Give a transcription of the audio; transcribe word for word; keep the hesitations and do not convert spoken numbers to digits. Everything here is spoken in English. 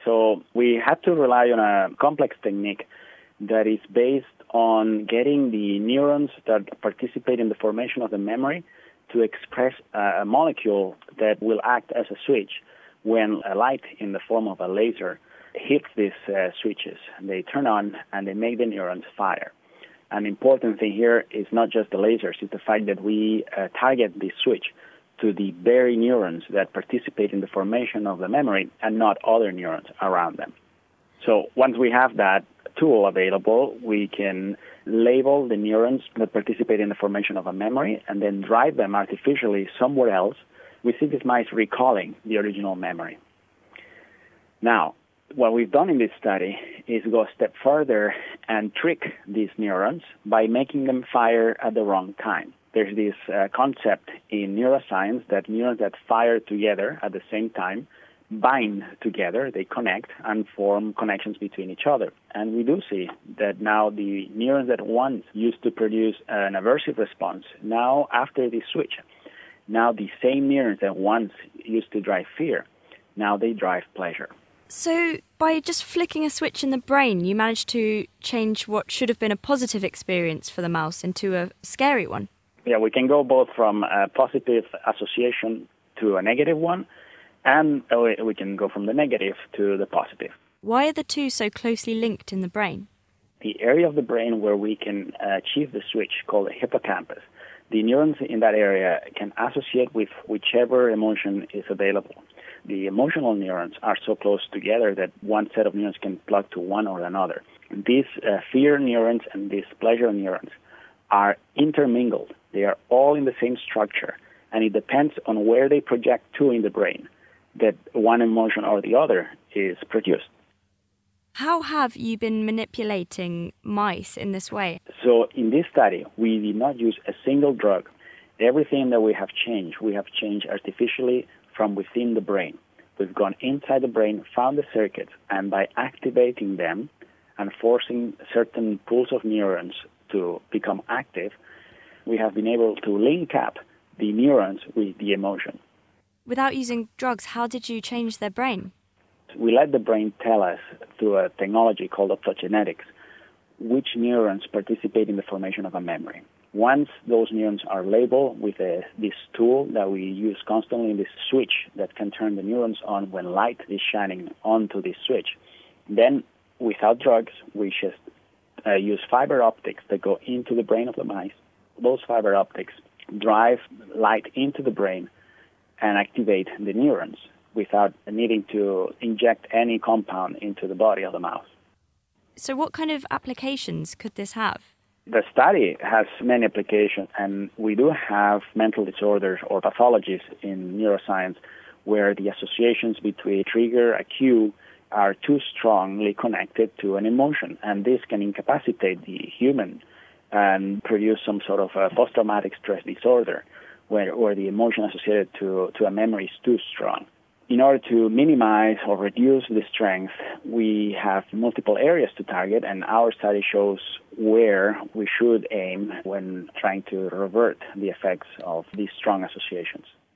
So we had to rely on a complex technique that is based on getting the neurons that participate in the formation of the memory to express a molecule that will act as a switch when a light in the form of a laser hits these uh, switches. They turn on and they make the neurons fire. An important thing here is not just the lasers, it's the fact that we uh, target this switch to the very neurons that participate in the formation of the memory and not other neurons around them. So once we have that tool available, we can label the neurons that participate in the formation of a memory and then drive them artificially somewhere else. We see these mice recalling the original memory. Now, what we've done in this study is go a step further and trick these neurons by making them fire at the wrong time. There's this uh, concept in neuroscience that neurons that fire together at the same time bind together, they connect and form connections between each other. And we do see that now the neurons that once used to produce an aversive response, now after the switch, now the same neurons that once used to drive fear, now they drive pleasure. So by just flicking a switch in the brain, you managed to change what should have been a positive experience for the mouse into a scary one? Yeah, we can go both from a positive association to a negative one, and we can go from the negative to the positive. Why are the two so closely linked in the brain? The area of the brain where we can achieve the switch, called the hippocampus, the neurons in that area can associate with whichever emotion is available. The emotional neurons are so close together that one set of neurons can plug to one or another. These uh, fear neurons and these pleasure neurons are intermingled. They are all in the same structure, and it depends on where they project to in the brain that one emotion or the other is produced. How have you been manipulating mice in this way? So in this study, we did not use a single drug. Everything that we have changed, we have changed artificially from within the brain. We've gone inside the brain, found the circuits, and by activating them and forcing certain pools of neurons to become active, we have been able to link up the neurons with the emotion. Without using drugs, how did you change their brain? We let the brain tell us through a technology called optogenetics which neurons participate in the formation of a memory. Once those neurons are labeled with a, this tool that we use constantly, this switch that can turn the neurons on when light is shining onto this switch, then without drugs, we just uh, use fiber optics that go into the brain of the mice. Those fiber optics drive light into the brain and activate the neurons without needing to inject any compound into the body of the mouse. So what kind of applications could this have? The study has many applications, and we do have mental disorders or pathologies in neuroscience where the associations between trigger, a cue, are too strongly connected to an emotion, and this can incapacitate the human and produce some sort of a post-traumatic stress disorder where, where the emotion associated to, to a memory is too strong. In order to minimize or reduce the strength, we have multiple areas to target, and our study shows where we should aim when trying to revert the effects of these strong associations.